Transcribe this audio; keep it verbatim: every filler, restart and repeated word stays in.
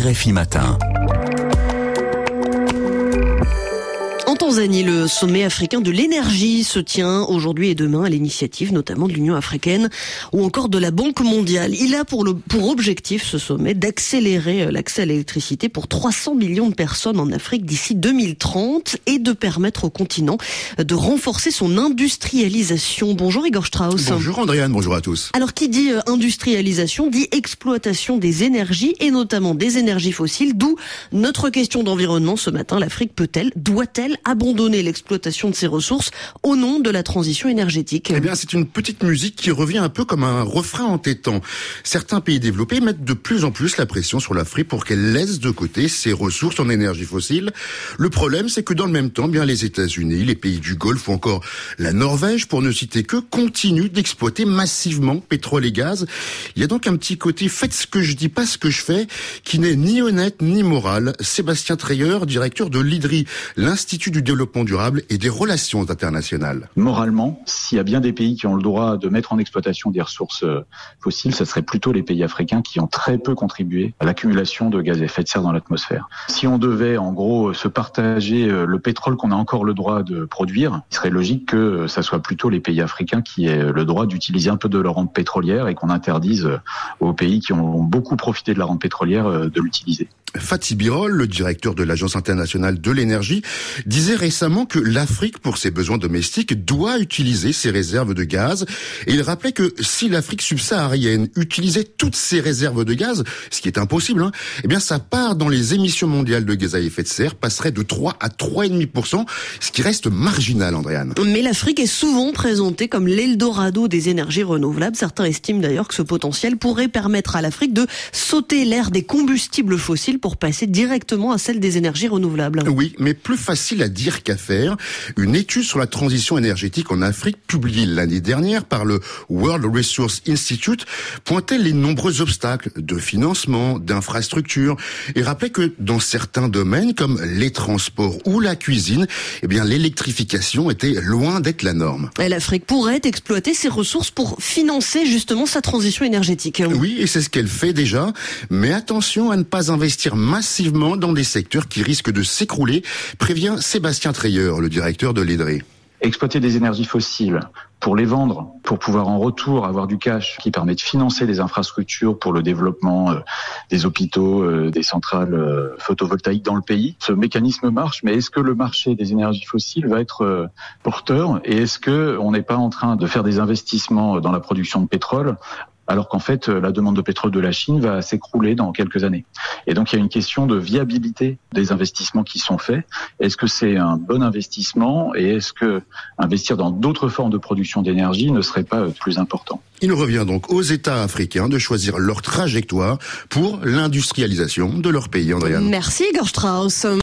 R F I Matin. En Tanzanie, le sommet africain de l'énergie se tient aujourd'hui et demain à l'initiative notamment de l'Union africaine ou encore de la Banque mondiale. Il a pour, le, pour objectif, ce sommet, d'accélérer l'accès à l'électricité pour trois cents millions de personnes en Afrique d'ici deux mille trente et de permettre au continent de renforcer son industrialisation. Bonjour Igor Strauss. Bonjour Andréane, bonjour à tous. Alors qui dit industrialisation dit exploitation des énergies et notamment des énergies fossiles, d'où notre question d'environnement ce matin. L'Afrique peut-elle, doit-elle abandonner l'exploitation de ses ressources au nom de la transition énergétique? Eh bien, c'est une petite musique qui revient un peu comme un refrain entêtant. Certains pays développés mettent de plus en plus la pression sur l'Afrique pour qu'elle laisse de côté ses ressources en énergie fossile. Le problème, c'est que dans le même temps, bien les États-Unis, les pays du Golfe ou encore la Norvège, pour ne citer que, continuent d'exploiter massivement pétrole et gaz. Il y a donc un petit côté « faites ce que je dis, pas ce que je fais » qui n'est ni honnête ni moral. Sébastien Treyer, directeur de l'I D R I, l'Institut du développement durable et des relations internationales. Moralement, s'il y a bien des pays qui ont le droit de mettre en exploitation des ressources fossiles, ce serait plutôt les pays africains qui ont très peu contribué à l'accumulation de gaz à effet de serre dans l'atmosphère. Si on devait en gros se partager le pétrole qu'on a encore le droit de produire, il serait logique que ça soit plutôt les pays africains qui aient le droit d'utiliser un peu de leur rente pétrolière et qu'on interdise aux pays qui ont beaucoup profité de la rente pétrolière de l'utiliser. Fatih Birol, le directeur de l'Agence internationale de l'énergie, disait récemment que l'Afrique, pour ses besoins domestiques, doit utiliser ses réserves de gaz. Et il rappelait que si l'Afrique subsaharienne utilisait toutes ses réserves de gaz, ce qui est impossible, hein, eh bien sa part dans les émissions mondiales de gaz à effet de serre passerait de trois à trois virgule cinq pour cent, ce qui reste marginal, Andréane. Mais l'Afrique est souvent présentée comme l'Eldorado des énergies renouvelables. Certains estiment d'ailleurs que ce potentiel pourrait permettre à l'Afrique de sauter l'ère des combustibles fossiles pour passer directement à celle des énergies renouvelables. Oui, mais plus facile à dire qu'à faire. Une étude sur la transition énergétique en Afrique, publiée l'année dernière par le World Resource Institute, pointait les nombreux obstacles de financement, d'infrastructures, et rappelait que dans certains domaines, comme les transports ou la cuisine, eh bien, l'électrification était loin d'être la norme. Et l'Afrique pourrait exploiter ses ressources pour financer justement sa transition énergétique. Oui, et c'est ce qu'elle fait déjà, mais attention à ne pas investir massivement dans des secteurs qui risquent de s'écrouler, prévient Sébastien Treyer, le directeur de l'I D R I. Exploiter des énergies fossiles pour les vendre, pour pouvoir en retour avoir du cash qui permet de financer des infrastructures pour le développement euh, des hôpitaux, euh, des centrales euh, photovoltaïques dans le pays. Ce mécanisme marche, mais est-ce que le marché des énergies fossiles va être euh, porteur et est-ce que on n'est pas en train de faire des investissements dans la production de pétrole alors qu'en fait, la demande de pétrole de la Chine va s'écrouler dans quelques années. Et donc, il y a une question de viabilité des investissements qui sont faits. Est-ce que c'est un bon investissement et est-ce que investir dans d'autres formes de production d'énergie ne serait pas plus important ? Il revient donc aux États africains de choisir leur trajectoire pour l'industrialisation de leur pays, Andréane. Merci Igor Strauss.